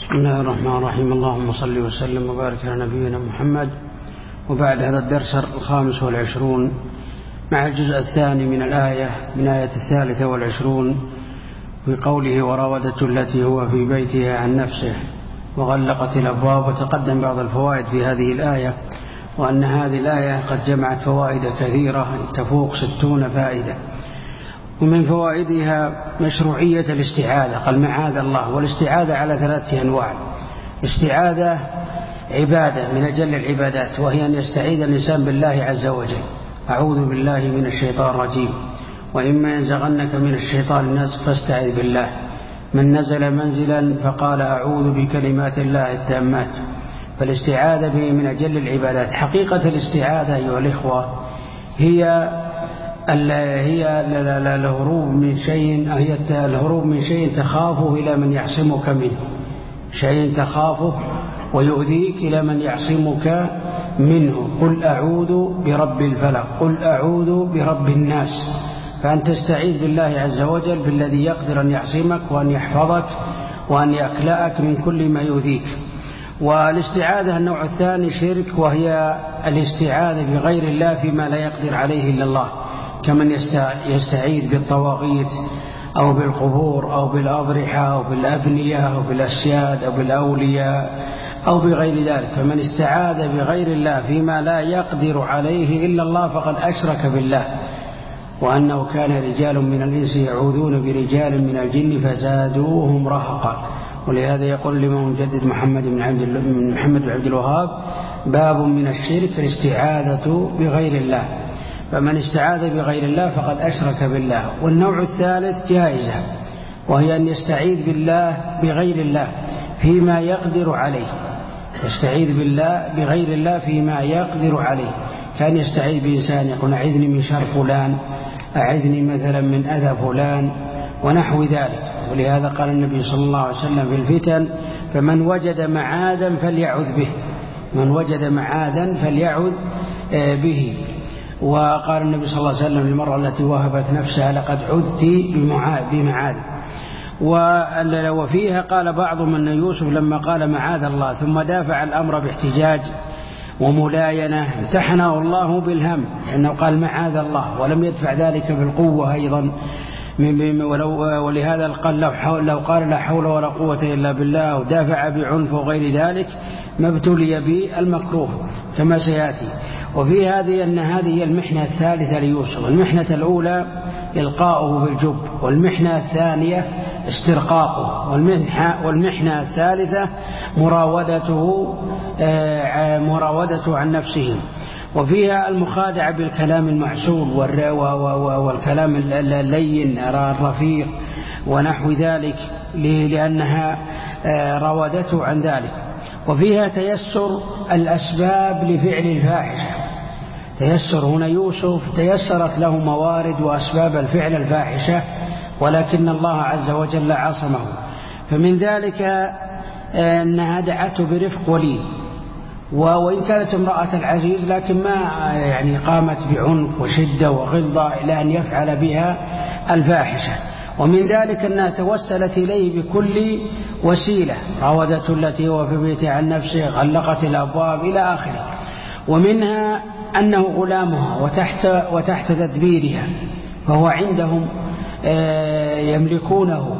بسم الله الرحمن الرحيم. اللهم صل وسلم وبارك على نبينا محمد. وبعد هذا الدرس 25 مع الجزء الثاني من الآية من آية 23 في قوله وراودته التي هو في بيتها عن نفسه وغلقت الأبواب. وتقدم بعض الفوائد في هذه الآية، وأن هذه الآية قد جمعت فوائد كثيرة تفوق 60 فائدة. ومن فوائدها مشروعية الاستعاذة، قال معاذ الله. والاستعاذة على 3 أنواع. استعاذة عبادة من أجل العبادات، وهي أن يستعيذ الإنسان بالله عز وجل، أعوذ بالله من الشيطان الرجيم، وإما ينزغنك من الشيطان نزغ فاستعذ بالله. من نزل منزلا فقال أعوذ بكلمات الله التامات. فالاستعاذة به من أجل العبادات. حقيقة الاستعاذة أيها الإخوة هي الهروب من شيء تخافه إلى من يعصمك منه، شيء تخافه ويؤذيك إلى من يعصمك منه. قل أعوذ برب الفلق، قل أعوذ برب الناس. فأن تستعيذ بالله عز وجل بالذي يقدر أن يعصمك وأن يحفظك وأن يكلأك من كل ما يؤذيك. والاستعاذة النوع الثاني شرك، وهي الاستعاذة بغير الله فيما لا يقدر عليه إلا الله، كمن يستعيذ بالطواغيت أو بالقبور أو بالأضرحة أو بالأبنية أو بالأسياد أو بالأولياء أو بغير ذلك. فمن استعاذ بغير الله فيما لا يقدر عليه إلا الله فقد أشرك بالله. وأنه كان رجال من الإنس يعوذون برجال من الجن فزادوهم رهقا. ولهذا يقول الإمام المجدد محمد بن عبد الوهاب باب من الشرك الاستعاذة بغير الله. فمن استعاذ بغير الله فقد أشرك بالله. والنوع الثالث جائزة، وهي أن يستعيذ بالله بغير الله فيما يقدر عليه. يستعيذ بالله بغير الله فيما يقدر عليه، كان يستعيذ بإنسان يقول أعذني من شر فلان، أعذني مثلا من أذى فلان ونحو ذلك. ولهذا قال النبي صلى الله عليه وسلم في الفتن فمن وجد معاذا فليعذ به، من وجد معاذا فليعذ به. وقال النبي صلى الله عليه وسلم للمرأة التي وهبت نفسها لقد عذت بمعاذ. وفيها قال بعضهم أن يوسف لما قال معاذ الله ثم دافع الأمر باحتجاج وملاينة امتحنه الله بالهم، لأنه قال معاذ الله ولم يدفع ذلك بالقوة أيضا. ولهذا قال لو قال لا حول ولا قوة إلا بالله ودافع بعنف وغير ذلك ما ابتلي بالمكروه كما سيأتي. وفي هذه أن هذه هي المحنة الثالثة ليوسف. المحنة الأولى إلقاؤه في الجب، والمحنة الثانية استرقاقه، والمحنة الثالثة مراودته عن نفسه. وفيها المخادعة بالكلام المعسول والكلام اللين الرفيق ونحو ذلك، لأنها راودته عن ذلك. وفيها تيسر الأسباب لفعل الفاحشة. تيسر هنا يوسف تيسرت له موارد وأسباب الفعل الفاحشة، ولكن الله عز وجل عصمه. فمن ذلك أنها دعته برفق ولين، وإن كانت امرأة العزيز لكن ما قامت بعنف وشدة وغلظة إلى أن يفعل بها الفاحشة. ومن ذلك أنها توسلت إليه بكل وسيلة، راودته التي هو في بيتها عن نفسه، غلقت الأبواب إلى آخره. ومنها أنه غلامها وتحت تدبيرها، فهو عندهم يملكونه.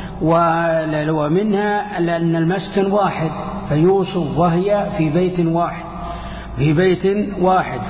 ومنها لأن المسكن واحد، فيوسف وهي في بيت واحد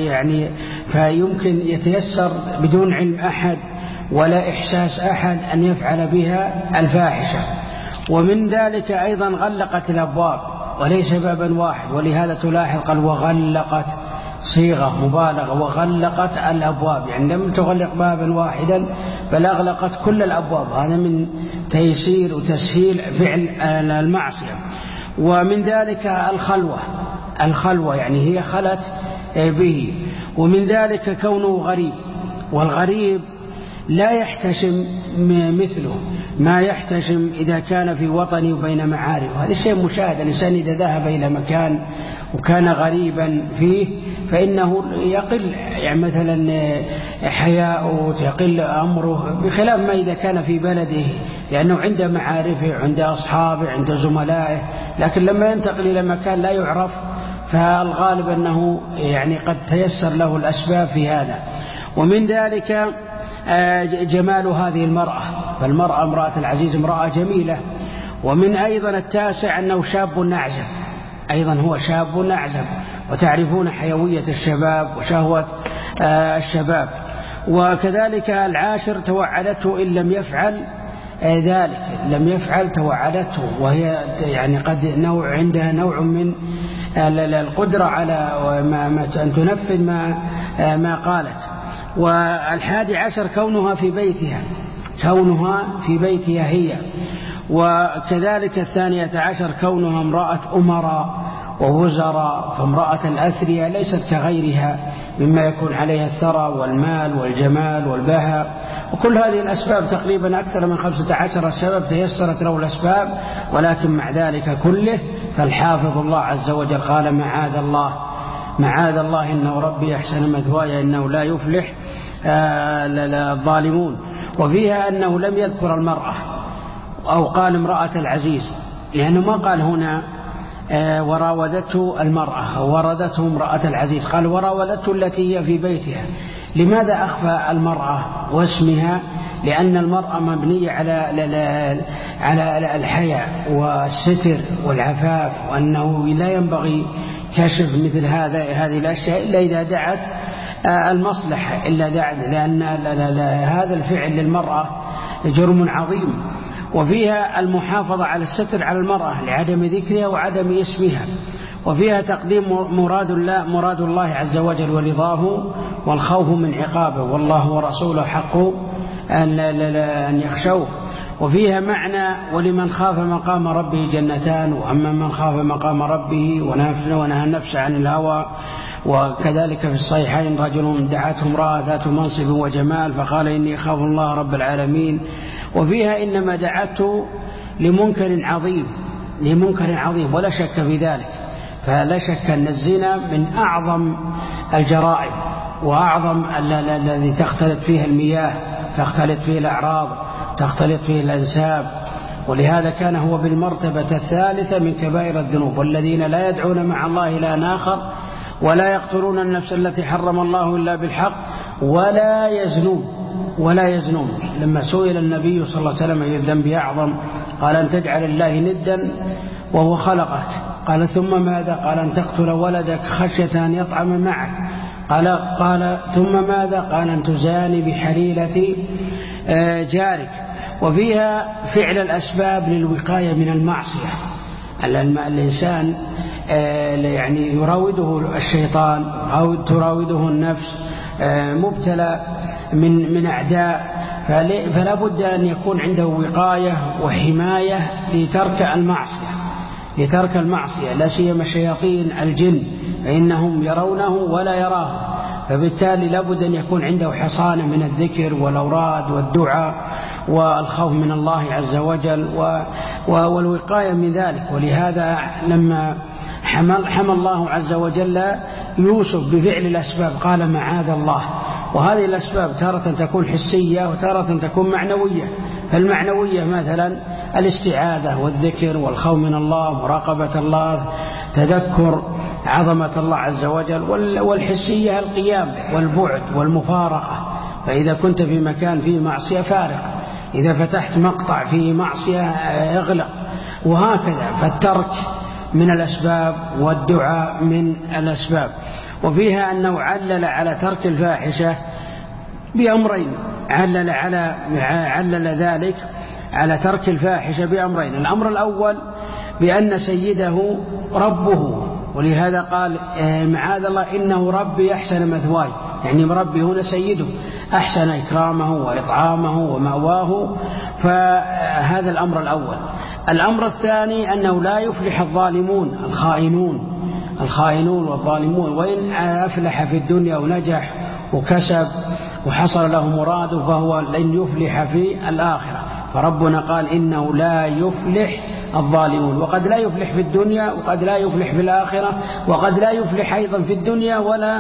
فيمكن يتيسر بدون علم أحد ولا إحساس أحد أن يفعل بها الفاحشة. ومن ذلك أيضا غلقت الأبواب وليس بابا واحد. ولهذا تلاحظ قال وغلقت، صيغة مبالغة، وغلقت الأبواب، لم تغلق بابا واحدا بل أغلقت كل الأبواب. هذا من تيسير وتسهيل فعل المعصية. ومن ذلك الخلوة هي خلت به. ومن ذلك كونه غريب، والغريب لا يحتشم مثله ما يحتشم إذا كان في وطنه وبين معارف. هذا الشيء مشاهد. الإنسان إذا ذهب إلى مكان وكان غريبا فيه فإنه يقل مثلا حياؤه، يقل أمره، بخلاف ما إذا كان في بلده لأنه عنده معارفه، عنده أصحابه، عنده زملائه، لكن لما ينتقل إلى مكان لا يعرف فالغالب أنه يعني قد تيسر له الأسباب في هذا. ومن ذلك جمال هذه المرأة، فالمرأة امرأة العزيز امرأة جميلة. ومن أيضا التاسع أنه شاب أعزب، أيضا هو شاب أعزب، وتعرفون حيوية الشباب وشهوة الشباب. وكذلك العاشر توعدته إن لم يفعل ذلك، لم يفعل توعدته، وهي يعني قد عندها نوع من القدرة على أن تنفذ ما قالت. والحادي عشر كونها في بيتها، كونها في بيتها هي. وكذلك الثانية عشر كونها امرأة أمراء ووزراء، فامرأة الأثرياء ليست كغيرها مما يكون عليها الثرى والمال والجمال والبهاء، وكل هذه الأسباب تقريبا أكثر من 15 سبب تيسرت له الأسباب. ولكن مع ذلك كله فالحافظ الله عز وجل قال معاذ الله، معاذ الله إنه ربي أحسن مثواي إنه لا يفلح الظالمون. وفيها أنه لم يذكر المرأة أو قال امرأة العزيز، لأنه ما قال هنا وراودته المرأة أو وردته امرأة العزيز، قال وراودته التي هي في بيتها. لماذا أخفى المرأة واسمها؟ لأن المرأة مبنية على الحياء والستر والعفاف، وأنه لا ينبغي كشف مثل هذه الأشياء إلا إذا دعت المصلحة، لأن هذا الفعل للمرأة جرم عظيم. وفيها المحافظة على الستر على المرأة لعدم ذكرها وعدم اسمها. وفيها تقديم مراد الله عز وجل ورضاه والخوف من عقابه، والله ورسوله حق أن يخشوه. وفيها معنى ولمن خاف مقام ربه جنتان، وأما من خاف مقام ربه ونهى النفس عن الهوى. وكذلك في الصحيحين رجل دعته امرأة ذات منصب وجمال فقال إني أخاف الله رب العالمين. وفيها إنما دعته لمنكر عظيم ولا شك في ذلك، فلا شك أن الزنا من أعظم الجرائم وأعظم الذي تختلط فيه المياه، تختلط فيه الأعراض، تختلط فيه الأنساب. ولهذا كان هو بالمرتبة الثالثة من كبائر الذنوب. والذين لا يدعون مع الله إلها آخر ولا يقتلون النفس التي حرم الله إلا بالحق ولا يزنون. لما سئل النبي صلى الله عليه وسلم أي الذنب أعظم قال أن تجعل الله ندا وهو خلقك. قال ثم ماذا؟ قال أن تقتل ولدك خشية أن يطعم معك. قال ثم ماذا؟ قال أن تزاني بحليلة جارك. وفيها فعل الأسباب للوقاية من المعصية. الإنسان يعني يراوده الشيطان أو تراوده النفس، مبتلى من أعداء، فلا بد أن يكون عنده وقاية وحماية لترك المعصية، لا سيما شياطين الجن فإنهم يرونه ولا يراه، فبالتالي لا بد أن يكون عنده حصانة من الذكر والأوراد والدعاء والخوف من الله عز وجل والوقاية من ذلك. ولهذا لما حمى الله عز وجل يوسف بفعل الأسباب قال معاذ الله. وهذه الأسباب تارة تكون حسية وتارة تكون معنوية. فالمعنوية مثلا الاستعاذة والذكر والخوف من الله، مراقبة الله، تذكر عظمة الله عز وجل. والحسية القيام والبعد والمفارقة، فإذا كنت في مكان فيه معصية فارق، إذا فتحت مقطع فيه معصية اغلق، وهكذا. فالترك من الأسباب والدعاء من الأسباب. وفيها أنه علل على ترك الفاحشة بأمرين، علل ذلك على ترك الفاحشة بأمرين. الأمر الأول بأن سيده ربه، ولهذا قال معاذ الله إنه ربي أحسن مثواي، يعني ربي هنا سيده أحسن إكرامه وإطعامه ومأواه. فهذا الأمر الأول. الأمر الثاني أنه لا يفلح الظالمون الخائنون والظالمون، وإن أفلح في الدنيا ونجح وكسب وحصل له مراده فهو لن يفلح في الآخرة. فربنا قال إنه لا يفلح الظالمون، وقد لا يفلح في الدنيا وقد لا يفلح في الآخرة، وقد لا يفلح أيضا في الدنيا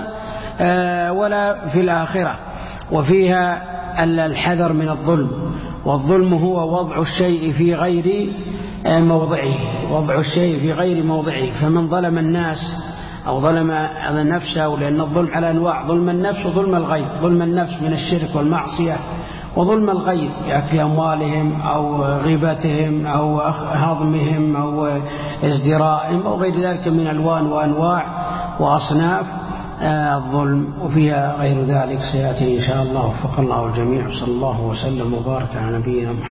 ولا في الآخرة. وفيها الحذر من الظلم، والظلم هو وضع الشيء في غير موضعه، فمن ظلم الناس أو ظلم نفسه، لأن الظلم على أنواع: ظلم النفس وظلم الغير. ظلم النفس من الشرك والمعصية، وظلم الغير بأكل أموالهم أو غيبتهم أو هضمهم أو ازدرائهم أو غير ذلك من ألوان وأنواع وأصناف الظلم، وفيها غير ذلك سيأتي إن شاء الله. وفق الله الجميع. صلى الله وسلم وبارك على نبينا محمد.